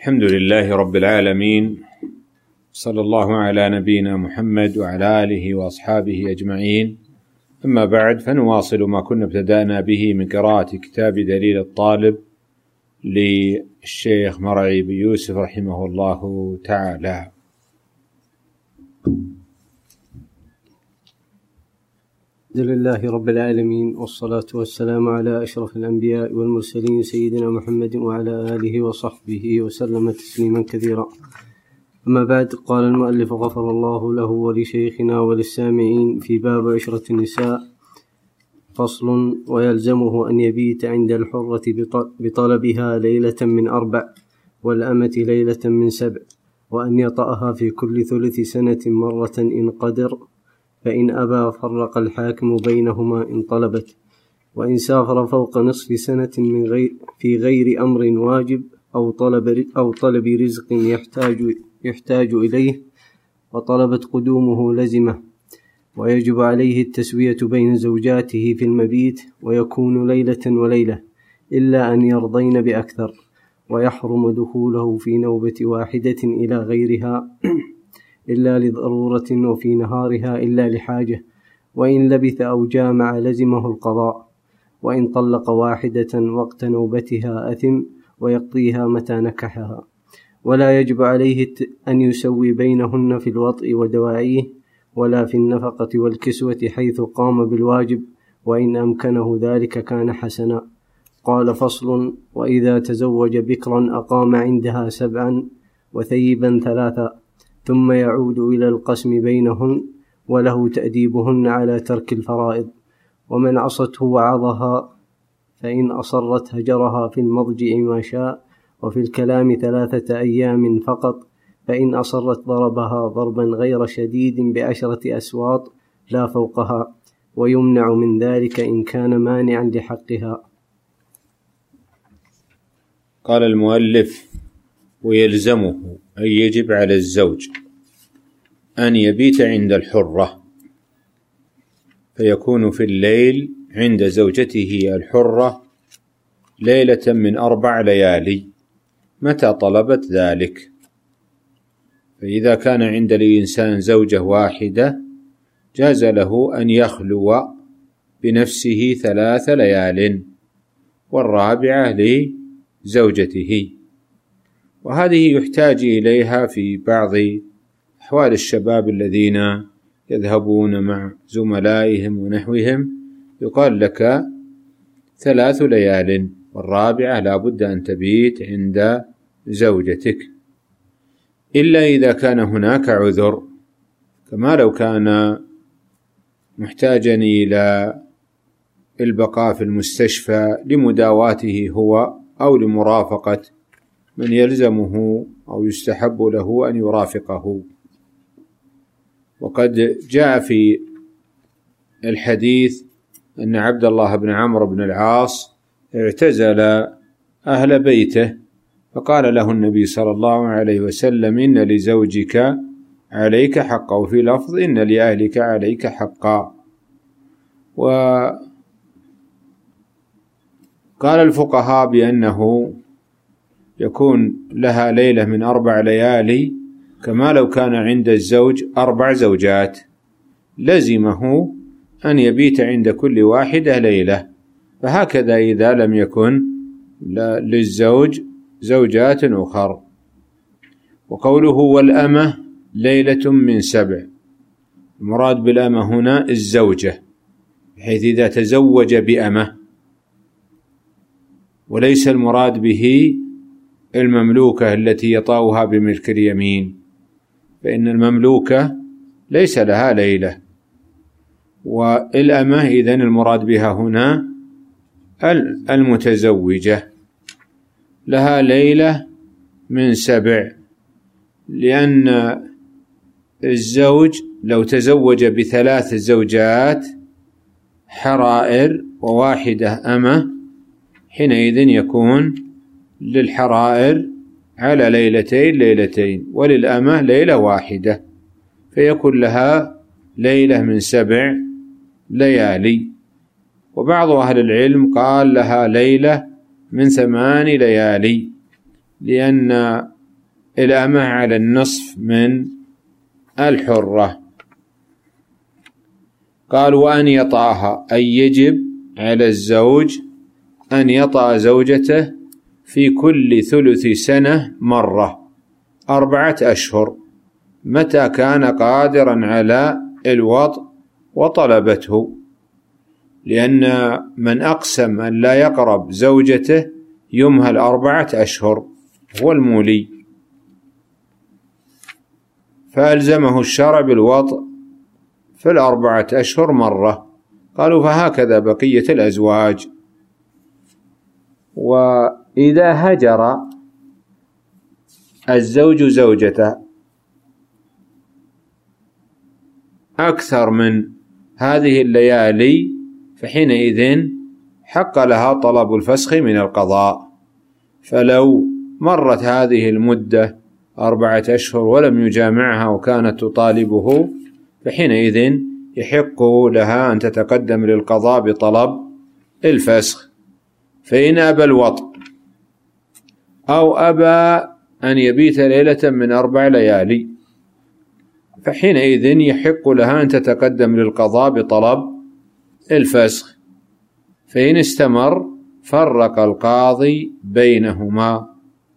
الحمد لله رب العالمين، صلى الله على نبينا محمد وعلى آله وأصحابه أجمعين. أما بعد، فنواصل ما كنا ابتدأنا به من قراءة كتاب دليل الطالب للشيخ مرعي بن يوسف رحمه الله تعالى. الحمد لله رب العالمين، والصلاة والسلام على أشرف الأنبياء والمرسلين سيدنا محمد وعلى آله وصحبه وسلم تسليما كثيرا. أما بعد، قال المؤلف غفر الله له ولشيخنا وللسامعين في باب عشرة النساء: فصل: ويلزمه أن يبيت عند الحرة بطلبها ليلة من 4، والأمة ليلة من 7، وأن يطأها في كل ثلث سنة مرة إن قدر، فإن أبى فرق الحاكم بينهما إن طلبت. وإن سافر فوق نصف سنة في غير أمر واجب أو طلب رزق يحتاج إليه وطلبت قدومه لزمه، ويجب عليه التسوية بين زوجاته في المبيت، ويكون ليلة وليلة إلا أن يرضين بأكثر، ويحرم دخوله في نوبة واحدة إلى غيرها إلا لضرورة، وفي نهارها إلا لحاجة. وإن لبث أو جامع لزمه القضاء. وإن طلق واحدة وقت نوبتها أثم، ويقضيها متى نكحها. ولا يجب عليه أن يسوي بينهن في الوطء ودواعيه، ولا في النفقة والكسوة حيث قام بالواجب، وإن أمكنه ذلك كان حسنا. قال: فصل: وإذا تزوج بكرا أقام عندها 7 وثيبا 3، ثم يعود إلى القسم بينهن، وله تأديبهن على ترك الفرائض. ومن عصته وعظها، فإن أصرت هجرها في المضجع ما شاء، وفي الكلام 3 أيام فقط. فإن أصرت ضربها ضربا غير شديد ب10 أسواط لا فوقها، ويمنع من ذلك إن كان مانعا لحقها. قال المؤلف: ويلزمه أي يجب على الزوج أن يبيت عند الحرة، فيكون في الليل عند زوجته الحرة ليلة من 4 ليالي متى طلبت ذلك. فإذا كان عند الإنسان زوجة واحدة جاز له أن يخلو بنفسه 3 ليال، والرابعة لزوجته. وهذه يحتاج إليها في بعض أحوال الشباب الذين يذهبون مع زملائهم ونحوهم، يقال لك 3 ليال، والرابعة لا بد أن تبيت عند زوجتك، إلا إذا كان هناك عذر، كما لو كان محتاجا إلى البقاء في المستشفى لمداواته هو، أو لمرافقة من يلزمه أو يستحب له أن يرافقه. وقد جاء في الحديث أن عبد الله بن عمرو بن العاص اعتزل أهل بيته، فقال له النبي صلى الله عليه وسلم: إن لزوجك عليك حقا، وفي لفظ: إن لأهلك عليك حقا. وقال الفقهاء بأنه يكون لها ليلة من 4 ليالي، كما لو كان عند الزوج 4 زوجات لزمه أن يبيت عند كل واحدة ليلة. فهكذا إذا لم يكن للزوج زوجات أخر. وقوله: والأمة ليلة من 7، المراد بالأمة هنا الزوجة، بحيث إذا تزوج بأمة، وليس المراد به المملوكة التي يطاوها بملك اليمين، فإن المملوكة ليس لها ليلة. والأمة إذن المراد بها هنا المتزوجة، لها ليلة من 7، لأن الزوج لو تزوج ب3 زوجات حرائر وواحدة أمة، حينئذ يكون للحرائر على ليلتين، وللأمة ليلة واحدة، فيكون لها ليلة من 7 ليالي. وبعض أهل العلم قال لها ليلة من 8 ليالي، لأن الأمة على النصف من الحرة. قال وأن يطأها، أي يجب على الزوج أن يطأ زوجته في كل ثلث سنة مرة 4 أشهر، متى كان قادرا على الوطء وطلبته، لأن من أقسم أن لا يقرب زوجته يمهل 4 أشهر، هو المولي، فألزمه الشرع بالوطء في 4 أشهر مرة. قالوا فهكذا بقية الأزواج. وإذا هجر الزوج زوجته أكثر من هذه الليالي فحينئذ حق لها طلب الفسخ من القضاء. فلو مرت هذه المدة 4 أشهر ولم يجامعها وكانت تطالبه فحينئذ يحق لها أن تتقدم للقضاء بطلب الفسخ. فإن أبى الوطء أو أبى أن يبيت ليلة من 4 ليالي فحينئذ يحق لها أن تتقدم للقضاء بطلب الفسخ. فإن استمر فرق القاضي بينهما.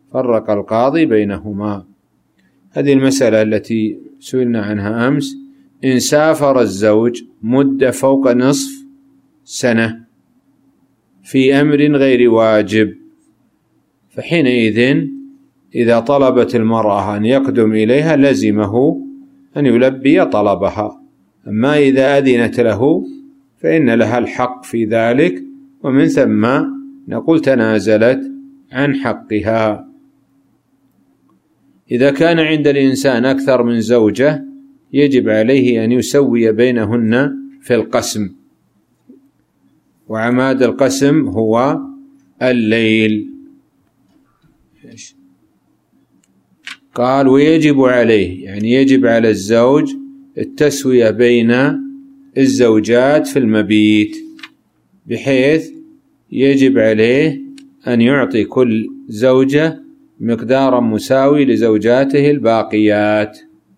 هذه المسألة التي سئلنا عنها أمس. إن سافر الزوج مدة فوق نصف سنة في أمر غير واجب فحينئذ إذا طلبت المرأة أن يقدم إليها لزمه أن يلبي طلبها. أما إذا أذنت له فإن لها الحق في ذلك، ومن ثم نقول تنازلت عن حقها. إذا كان عند الإنسان أكثر من زوجة يجب عليه أن يسوي بينهن في القسم، وعماد القسم هو الليل. قال ويجب عليه، يعني يجب على الزوج التسوية بين الزوجات في المبيت، بحيث يجب عليه أن يعطي كل زوجة مقدارا مساوي لزوجاته الباقيات.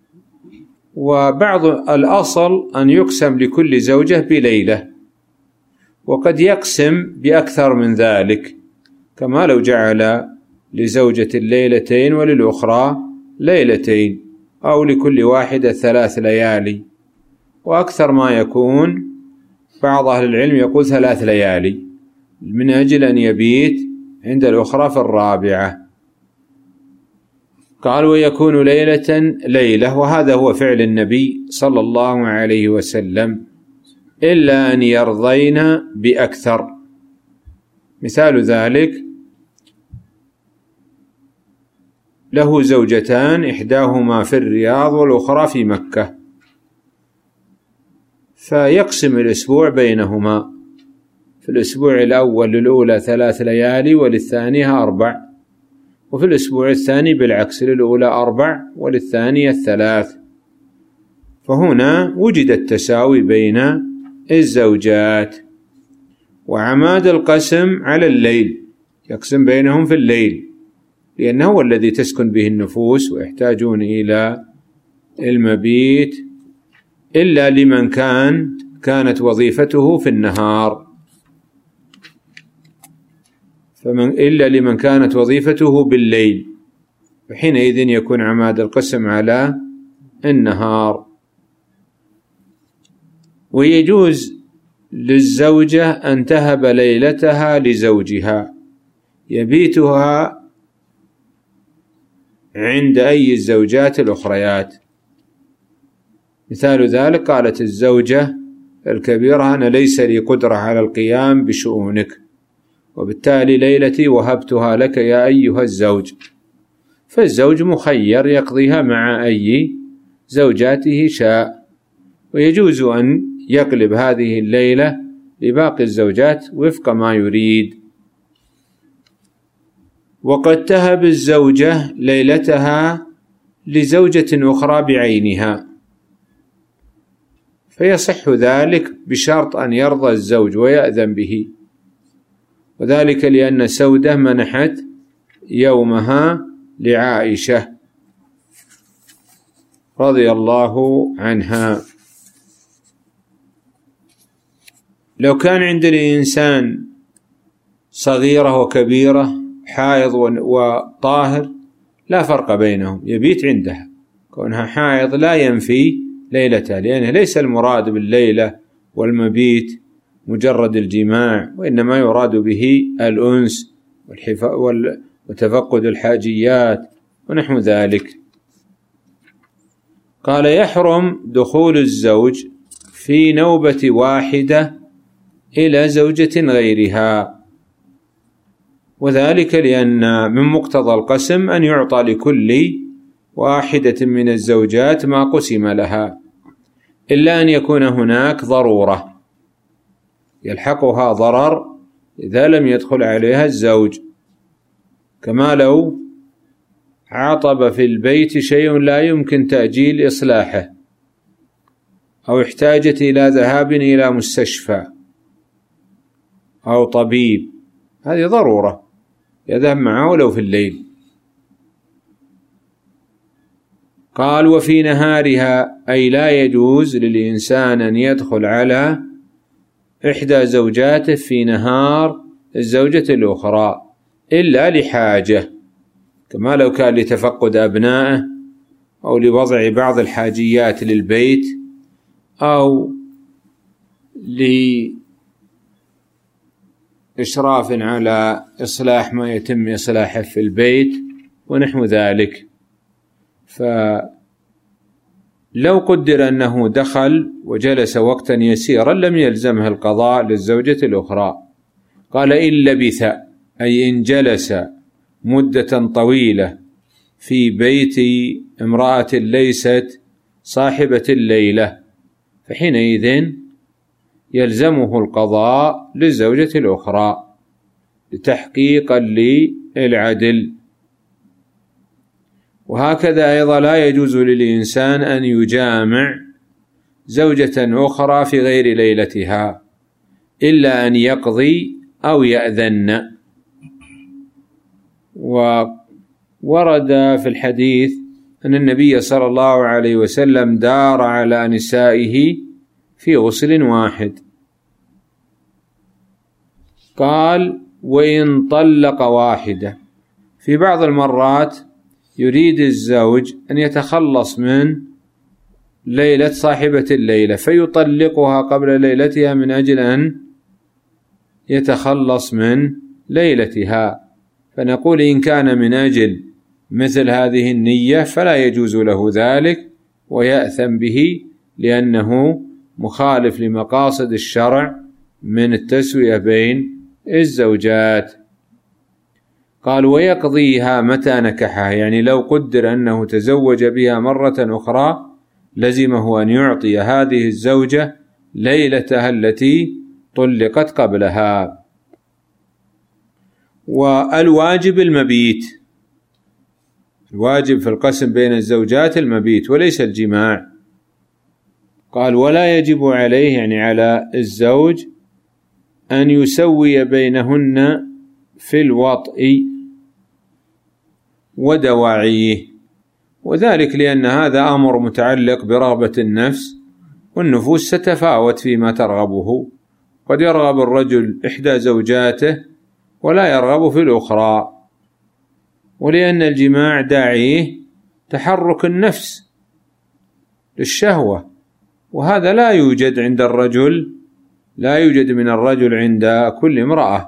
وبعض الأصل أن يقسم لكل زوجة بليلة، وقد يقسم بأكثر من ذلك، كما لو جعل لزوجة ليلتين وللأخرى ليلتين، أو لكل واحدة 3 ليالي. وأكثر ما يكون بعض أهل العلم يقول 3 ليالي من أجل أن يبيت عند الأخرى في الرابعة. قال ويكون ليلة، وهذا هو فعل النبي صلى الله عليه وسلم، إلا أن يرضين بأكثر. مثال ذلك له زوجتان، إحداهما في الرياض والأخرى في مكة، فيقسم الأسبوع بينهما، في الأسبوع الأول للأولى 3 ليالي وللثانية 4، وفي الأسبوع الثاني بالعكس، للأولى 4 وللثانية 3. فهنا وجد التساوي بين الزوجات. وعماد القسم على الليل، يقسم بينهم في الليل، لأنه هو الذي تسكن به النفوس ويحتاجون إلى المبيت، إلا لمن كانت وظيفته في النهار، إلا لمن كانت وظيفته بالليل، فحينئذ يكون عماد القسم على النهار. ويجوز للزوجة أن تهب ليلتها لزوجها يبيتها عند أي الزوجات الأخريات. مثال ذلك قالت الزوجة الكبيرة أنا ليس لي قدرة على القيام بشؤونك، وبالتالي ليلتي وهبتها لك يا أيها الزوج، فالزوج مخير يقضيها مع أي زوجاته شاء، ويجوز أن يقلب هذه الليلة لباقي الزوجات وفق ما يريد. وقد تهب الزوجة ليلتها لزوجة أخرى بعينها، فيصح ذلك بشرط أن يرضى الزوج ويأذن به، وذلك لأن سودة منحت يومها لعائشة رضي الله عنها. لو كان عند الإنسان صغيرة وكبيرة، حائض وطاهر، لا فرق بينهم، يبيت عندها. كونها حائض لا ينفي ليلتها، لأنه ليس المراد بالليلة والمبيت مجرد الجماع، وإنما يراد به الأنس وتفقد الحاجيات ونحو ذلك. قال: يحرم دخول الزوج في نوبة واحدة إلى زوجة غيرها، وذلك لأن من مقتضى القسم أن يعطى لكل واحدة من الزوجات ما قسم لها، إلا أن يكون هناك ضرورة يلحقها ضرر إذا لم يدخل عليها الزوج، كما لو عطب في البيت شيء لا يمكن تأجيل إصلاحه، أو احتاجت إلى ذهاب إلى مستشفى أو طبيب، هذه ضرورة يذهب معه ولو في الليل. قال: وفي نهارها، أي لا يجوز للإنسان أن يدخل على إحدى زوجاته في نهار الزوجة الأخرى إلا لحاجة، كما لو كان لتفقد أبنائه أو لوضع بعض الحاجيات للبيت أو لإشراف على إصلاح ما يتم إصلاحه في البيت ونحو ذلك. فلو قدر أنه دخل وجلس وقتا يسيرا لم يلزمه القضاء للزوجة الأخرى. قال: إن لبث، أي إن جلس مدة طويلة في بيت امرأة ليست صاحبة الليلة، فحينئذ يلزمه القضاء للزوجة الأخرى تحقيقا للعدل. وهكذا أيضا لا يجوز للإنسان أن يجامع زوجة أخرى في غير ليلتها إلا أن يقضي أو يأذن. وورد في الحديث أن النبي صلى الله عليه وسلم دار على نسائه في غسل واحد. قال: وإن طلق واحدة، في بعض المرات يريد الزوج أن يتخلص من ليلة صاحبة الليلة فيطلقها قبل ليلتها من أجل أن يتخلص من ليلتها، فنقول إن كان من أجل مثل هذه النية فلا يجوز له ذلك ويأثم به، لأنه مخالف لمقاصد الشرع من التسوية بين الزوجات. قال: ويقضيها متى نكحها، يعني لو قدر أنه تزوج بها مرة أخرى لزمه أن يعطي هذه الزوجة ليلتها التي طلقت قبلها. والواجب المبيت، الواجب في القسم بين الزوجات المبيت وليس الجماع. قال: ولا يجب عليه، يعني على الزوج، أن يسوي بينهن في الوطء ودواعيه، وذلك لأن هذا أمر متعلق برغبة النفس، والنفوس ستتفاوت فيما ترغبه، قد يرغب الرجل إحدى زوجاته ولا يرغب في الأخرى، ولأن الجماع داعيه تحرك النفس للشهوة، وهذا لا يوجد عند الرجل، لا يوجد من الرجل عند كل امرأة.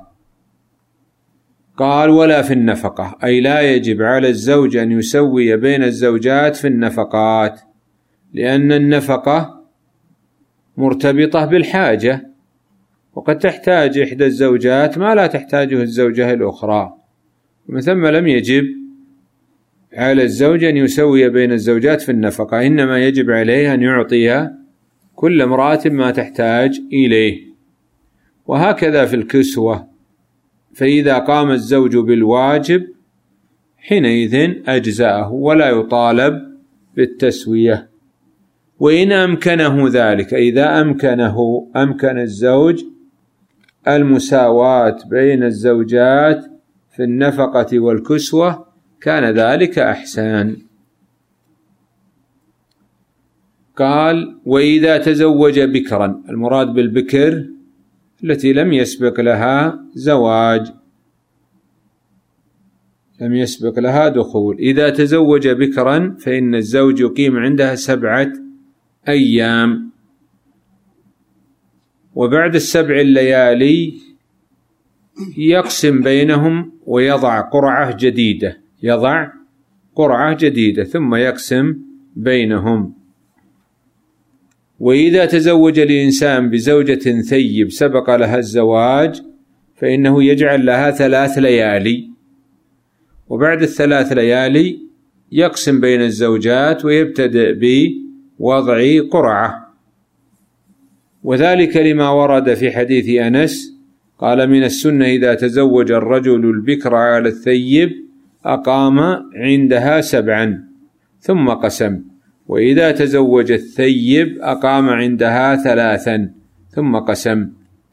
قال: ولا في النفقة، أي لا يجب على الزوج أن يسوي بين الزوجات في النفقات، لأن النفقة مرتبطة بالحاجة، وقد تحتاج إحدى الزوجات ما لا تحتاجه الزوجة الأخرى، ومن ثم لم يجب على الزوج أن يسوي بين الزوجات في النفقة، إنما يجب عليه أن يعطي كل امرأة ما تحتاج إليه. وهكذا في الكسوة، فإذا قام الزوج بالواجب حينئذ أجزأه ولا يطالب بالتسوية. وإن أمكنه ذلك، إذا أمكن الزوج المساواة بين الزوجات في النفقة والكسوة كان ذلك أحسن. قال: وإذا تزوج بكرا، المراد بالبكر التي لم يسبق لها زواج، لم يسبق لها دخول. إذا تزوج بكرا فإن الزوج يقيم عندها 7 أيام، وبعد 7 الليالي يقسم بينهم ويضع قرعة جديدة، يضع قرعة جديدة ثم يقسم بينهم. وإذا تزوج الإنسان بزوجة ثيب سبق لها الزواج فإنه يجعل لها 3 ليالي، وبعد 3 ليالي يقسم بين الزوجات ويبتدئ بوضع قرعة، وذلك لما ورد في حديث أنس قال: من السنة إذا تزوج الرجل البكر على الثيب أقام عندها 7 ثم قسم، وإذا تزوج الثيب أقام عندها 3 ثم قسم.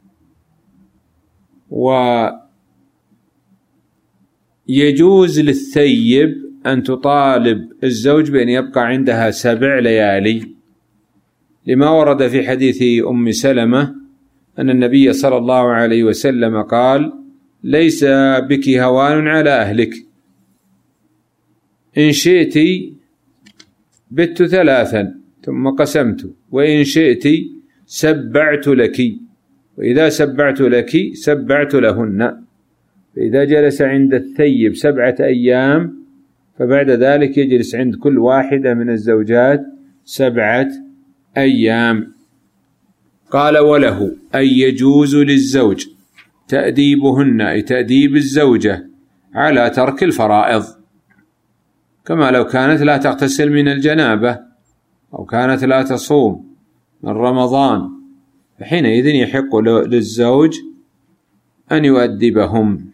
ويجوز للثيب أن تطالب الزوج بأن يبقى عندها 7 ليالي، لما ورد في حديث أم سلمة أن النبي صلى الله عليه وسلم قال: ليس بك هوان على أهلك، إن شئت بت 3 ثم قسمت، وإن شئت سبعت لك، وإذا سبعت لك سبعت لهن. فإذا جلس عند الثيب 7 أيام فبعد ذلك يجلس عند كل واحدة من الزوجات 7 أيام. قال: وله أن يجوز للزوج تأديبهن، أي تأديب الزوجة على ترك الفرائض، كما لو كانت لا تغتسل من الجنابة أو كانت لا تصوم من رمضان، فحينئذ يحق للزوج أن يؤدبهم.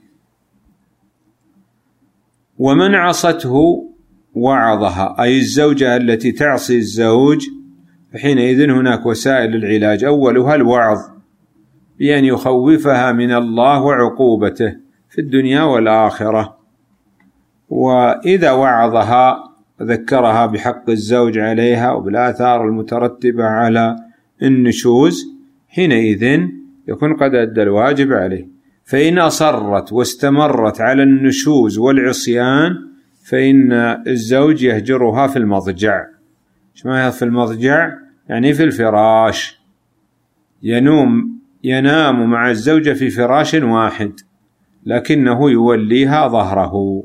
ومن عصته وعظها، أي الزوجة التي تعصي الزوج، فحينئذ هناك وسائل العلاج، أولها الوعظ بأن يخوفها من الله وعقوبته في الدنيا والآخرة، وإذا وعظها ذكرها بحق الزوج عليها وبالآثار المترتبة على النشوز، حينئذ يكون قد أدى الواجب عليه. فإن أصرت واستمرت على النشوز والعصيان فإن الزوج يهجرها في المضجع. إيش معنى في المضجع؟ يعني في الفراش، ينام مع الزوجة في فراش واحد لكنه يوليها ظهره،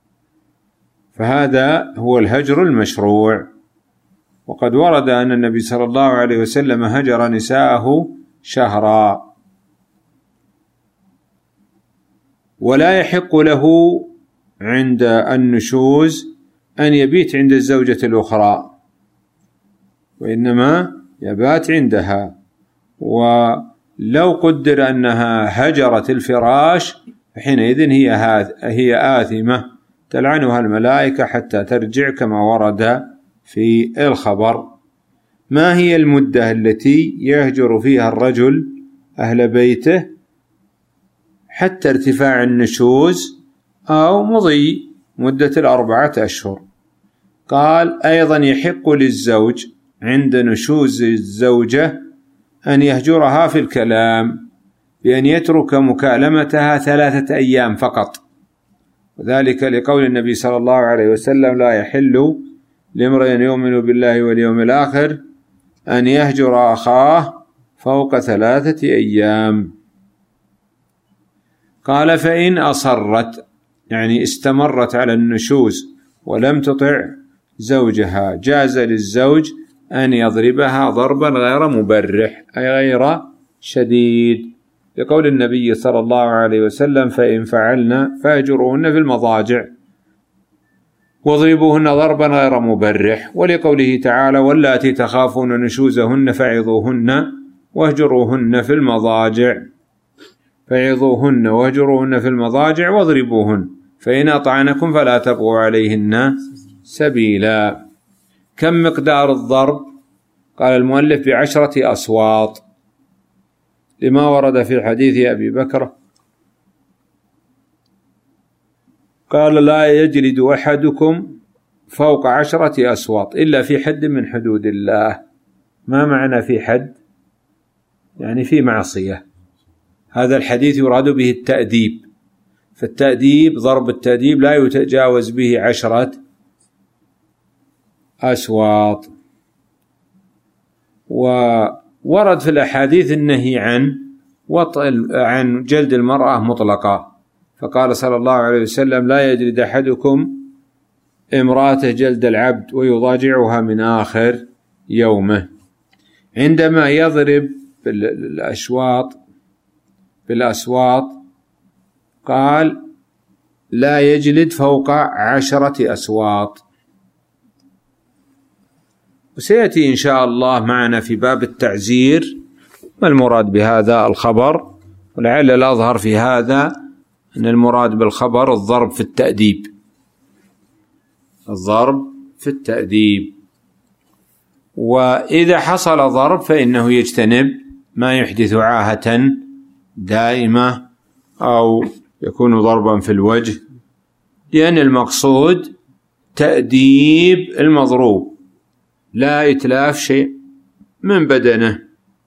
فهذا هو الهجر المشروع. وقد ورد أن النبي صلى الله عليه وسلم هجر نساءه شهرا. ولا يحق له عند النشوز أن يبيت عند الزوجة الأخرى، وإنما يبات عندها. ولو قدر أنها هجرت الفراش فحينئذ هي آثمة تلعنها الملائكة حتى ترجع كما ورد في الخبر. ما هي المدة التي يهجر فيها الرجل أهل بيته؟ حتى ارتفاع النشوز أو مضي مدة 4 أشهر. قال: أيضا يحق للزوج عند نشوز الزوجة أن يهجرها في الكلام بأن يترك مكالمتها 3 أيام فقط، وذلك لقول النبي صلى الله عليه وسلم: لا يحل لامرئ يؤمن بالله واليوم الآخر أن يهجر أخاه فوق 3 أيام. قال: فإن أصرت، يعني استمرت على النشوز ولم تطع زوجها، جاز للزوج أن يضربها ضربا غير مبرح، أي غير شديد، لقول النبي صلى الله عليه وسلم: فإن فعلن فاهجروهن في المضاجع واضربوهن ضربا غير مبرح، ولقوله تعالى: واللاتي تخافون نشوزهن فعظوهن واهجروهن في المضاجع، فعظوهن واهجروهن في المضاجع واضربوهن، فإن أطعنكم فلا تبغوا عليهن سبيلا. كم مقدار الضرب؟ قال المؤلف: ب10 أصواط، لما ورد في حديث أبي بكر قال: لا يجلد أحدكم فوق 10 أصوات إلا في حد من حدود الله. ما معنى في حد؟ يعني في معصية. هذا الحديث يراد به التأديب، فالتأديب ضرب التأديب لا يتجاوز به 10 أسواط. وورد في الأحاديث النهي عن جلد المرأة مطلقا، فقال صلى الله عليه وسلم: لا يجلد أحدكم امرأته جلد العبد ويضاجعها من آخر يومه. عندما يضرب بالأسواط قال: لا يجلد فوق 10 أسواط. وسيأتي إن شاء الله معنا في باب التعزير ما المراد بهذا الخبر، ولعل الأظهر في هذا أن المراد بالخبر الضرب في التأديب، الضرب في التأديب. وإذا حصل ضرب فإنه يجتنب ما يحدث عاهة دائمة أو يكون ضربا في الوجه، لأن المقصود تأديب المضروب، لا إتلاف شيء من بدنه.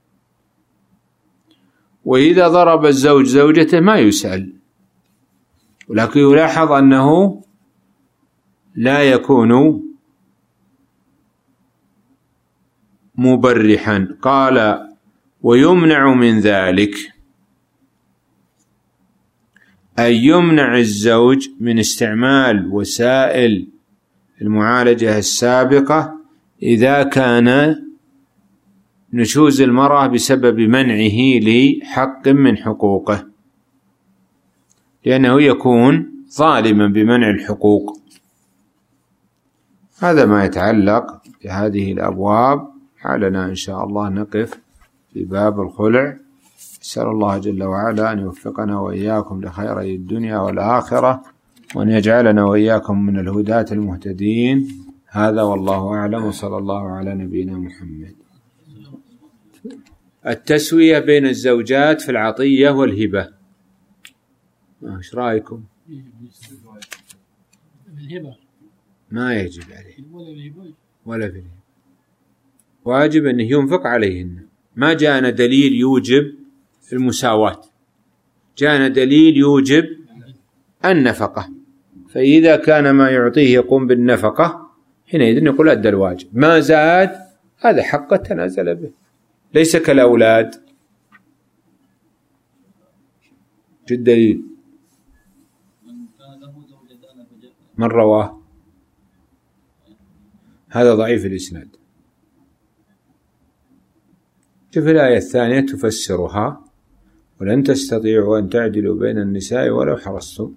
وإذا ضرب الزوج زوجته ما يسأل، ولكن يلاحظ أنه لا يكون مبرحا. قال: ويمنع من ذلك، أي يمنع الزوج من استعمال وسائل المعالجة السابقة إذا كان نشوز المرأة بسبب منعه لحق من حقوقه، لأنه يكون ظالما بمنع الحقوق. هذا ما يتعلق بهذه الأبواب. حالنا إن شاء الله نقف في باب الخلع. أسأل الله جل وعلا أن يوفقنا وإياكم لخيري الدنيا والآخرة، وأن يجعلنا وإياكم من الهداة المهتدين. هذا والله أعلم، وصلى الله على نبينا محمد. التسوية بين الزوجات في العطية والهبة، ايش رأيكم؟ الهبة ما يجب عليه ولا في الهبة، واجب أنه ينفق عليهن. ما جاءنا دليل يوجب المساواة، جاءنا دليل يوجب النفقة، فإذا كان ما يعطيه يقوم بالنفقة حينئذ نقول أدى الواجب. ما زاد هذا حقه تنازل به، ليس كالأولاد. شو الدليل؟ من رواه؟ هذا ضعيف الإسناد. شوف الآية الثانية تفسرها: ولن تستطيعوا أن تعدلوا بين النساء ولو حرصتم.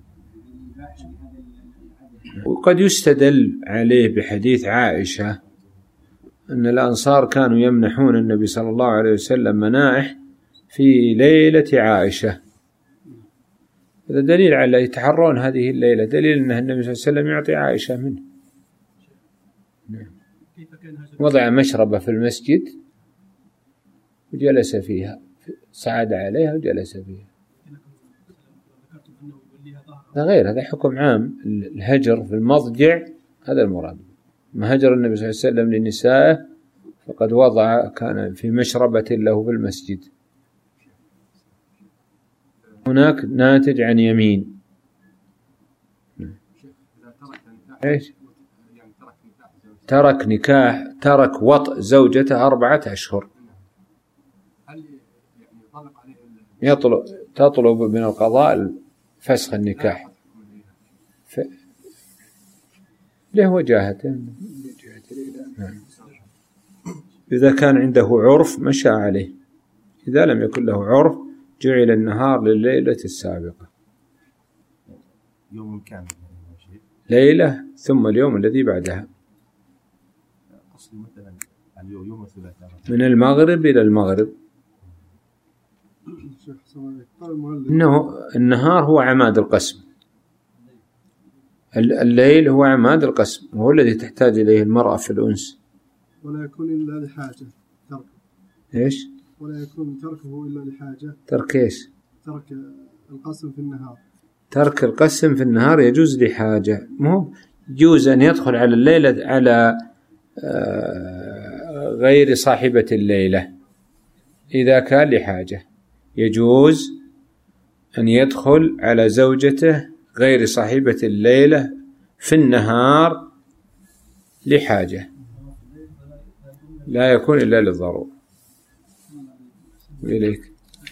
وقد يستدل عليه بحديث عائشة أن الأنصار كانوا يمنحون النبي صلى الله عليه وسلم منائح في ليلة عائشة. هذا دليل على يتحرون هذه الليلة، دليل أن النبي صلى الله عليه وسلم يعطي عائشة منه. وضع مشربة في المسجد وجلس فيها، صعد عليها وجلس فيها. لا غير، هذا حكم عام. الهجر في المضجع هذا المراد. ما هجر النبي صلى الله عليه وسلم لنسائه فقد وضع، كان في مشربة له في المسجد. هناك ناتج عن يمين. ايش؟ ترك نكاح، ترك وطء زوجته 4 أشهر، تطلب من القضاء فسخ النكاح. له وجاهته. إذا كان عنده عرف مشى عليه، إذا لم يكن له عرف جعل النهار لليلة السابقة، يوم كامل، ليلة ثم اليوم الذي بعدها، من المغرب إلى المغرب. إنه النهار هو عماد القسم، الليل هو عماد القسم، وهو الذي تحتاج إليه المرأة في الأنس. ولا يكون إلا لحاجة ترك. إيش؟ ولا يكون تركه إلا لحاجة. ترك إيش؟ ترك القسم في النهار. ترك القسم في النهار يجوز لحاجة، مو يجوز أن يدخل على الليلة على غير صاحبة الليلة إذا كان لحاجة، يجوز أن يدخل على زوجته غير صاحبة الليلة في النهار لحاجة، لا يكون إلا للضرورة. إليك.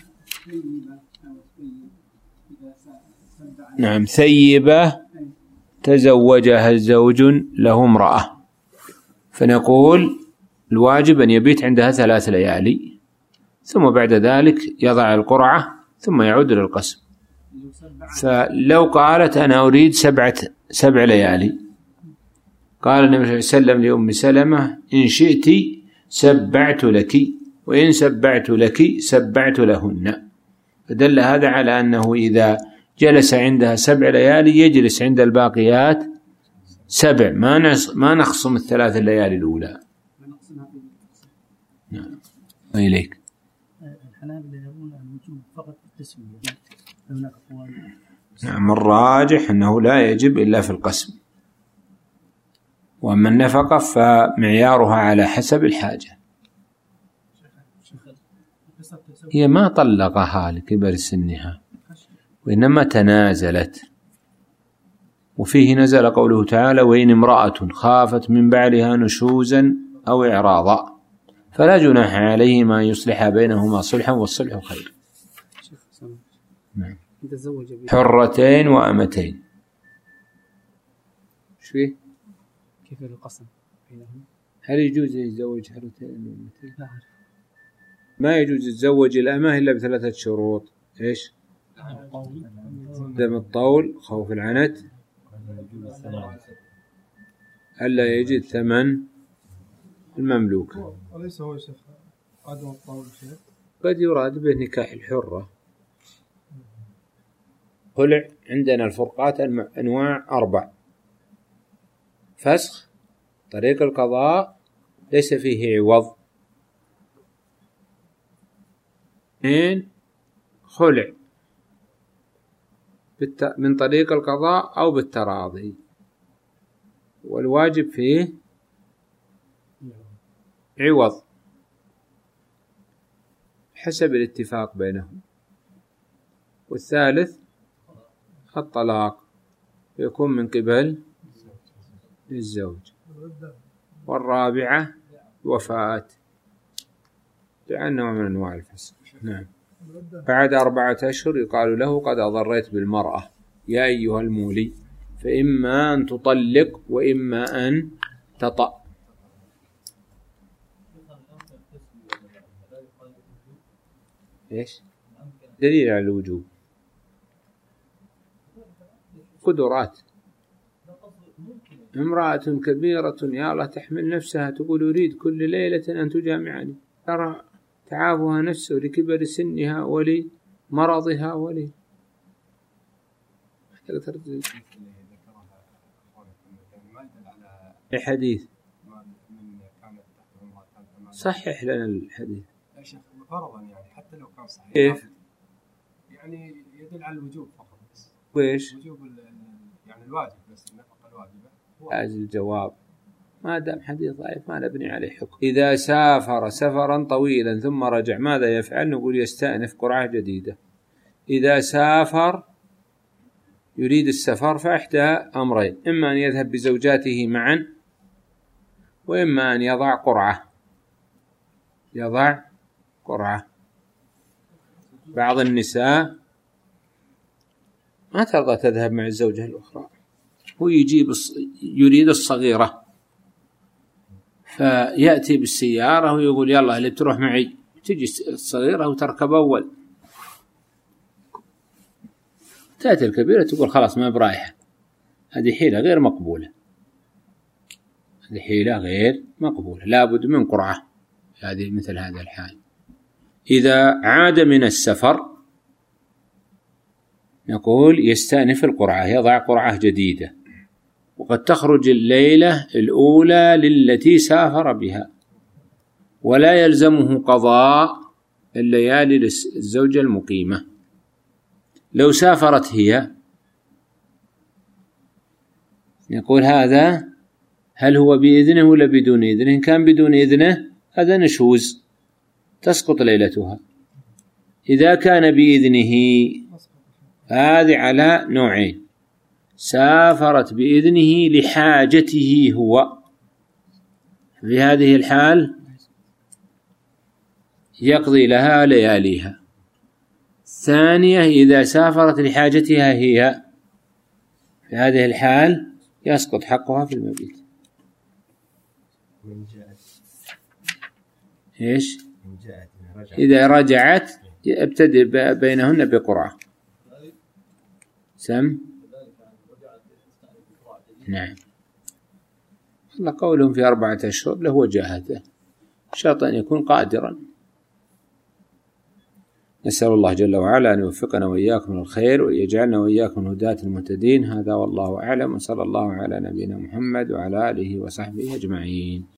نعم، ثيبة تزوجها الزوج له امرأة، فنقول الواجب أن يبيت عندها 3 ليالي، ثم بعد ذلك يضع القرعة ثم يعود للقسم. فلو قالت أنا أريد 7 ليالي، قال النبي صلى الله عليه وسلم لأم سلمة إن شئت سبعت لك، وإن سبعت لك سبعت لهن. فدل هذا على أنه إذا جلس عندها 7 ليالي يجلس عند الباقيات 7، ما نخصم ال3 الليالي الأولى. نعم. وإليك. الحنابلة يرون الوجوب فقط في التسوية. نعم، الراجح أنه لا يجب إلا في القسم، وأما النفقة فمعيارها على حسب الحاجة. هي ما طلقها لكبر سنها، وإنما تنازلت، وفيه نزل قوله تعالى وإن امرأة خافت من بعلها نشوزا أو إعراضا فلا جناح عليهما أن يصلحا بينهما صلحا والصلح خير. نعم. حرتين وأمتين. ايش فيه؟ كيف القسم بينهم؟ هل يجوز يتزوج حرتين وأمتين؟ لا، ما يجوز يتزوج الأمة إلا ب3 شروط. ايش؟ دم الطول، خوف العنت، ألا يجد ثمن المملوك. وليس هو شيخ عدم الطول شيء، قد يراد به نكاح الحرة. خلع عندنا الفرقات أنواع 4: فسخ، طريق القضاء ليس فيه عوض، 2 خلع من طريق القضاء أو بالتراضي، والواجب فيه عوض حسب الاتفاق بينهم، والثالث الطلاق يكون من قبل الزوج، والرابعة وفاة، لأنه من أنواع الفسق. نعم. بعد 4 أشهر يقال له قد أضريت بالمرأة يا أيها المولي، فإما أن تطلق وإما أن تطأ. إيش؟ دليل على الوجوب قدرات. امرأة كبيرة يا الله تحمل نفسها تقول أريد كل ليلة أن تجامعني، ترى تعافها نفسه لكبر سنها ولمرضها ولي الحديث. صحح لنا الحديث يا شيخ فرضا، يعني حتى لو كان صحيح كيف؟ يعني يدل على الوجوب فقط بس. ويش؟ وجوب يعني الواجب بس، النفقة الواجبة. عايز الجواب، ما دام حديث ضعيف ما نبني عليه حكم. إذا سافر سفرا طويلا ثم رجع ماذا يفعل؟ نقول يستأنف قرعة جديدة. إذا سافر يريد السفر فإحدى أمرين: إما أن يذهب بزوجاته معا، وإما أن يضع قرعة. بعض النساء ما ترضى تذهب مع الزوجة الأخرى، هو يريد الصغيرة، فيأتي بالسيارة ويقول يلا اللي تروح معي، تجي الصغيرة وتركب أول، تأتي الكبيرة تقول خلاص ما برايحة. هذه حيلة غير مقبولة، لابد من قرعة هذه مثل هذا الحال. إذا عاد من السفر نقول يستأنف القرعة، يضع قرعة جديدة، وقد تخرج الليلة الأولى للتي سافر بها، ولا يلزمه قضاء الليالي للزوجة المقيمة. لو سافرت هي نقول هذا هل هو بإذنه ولا بدون إذنه؟ إن كان بدون إذنه هذا نشوز تسقط ليلتها. إذا كان بإذنه هذه على نوعين: سافرت بإذنه لحاجته هو، في هذه الحال يقضي لها لياليها. ثانية: إذا سافرت لحاجتها هي، في هذه الحال يسقط حقها في المبيت. إيش؟ إذا رجعت ابتدئ بينهن بقرعة. سم. نعم. الله قولهم في 4 أشهر له وجاهته، شرط أن يكون قادرا. نسأل الله جل وعلا أن يوفقنا وإياكم من الخير، وأن يجعلنا وإياكم من هداة المهتدين. هذا والله أعلم، وصلى الله على نبينا محمد وعلى آله وصحبه أجمعين.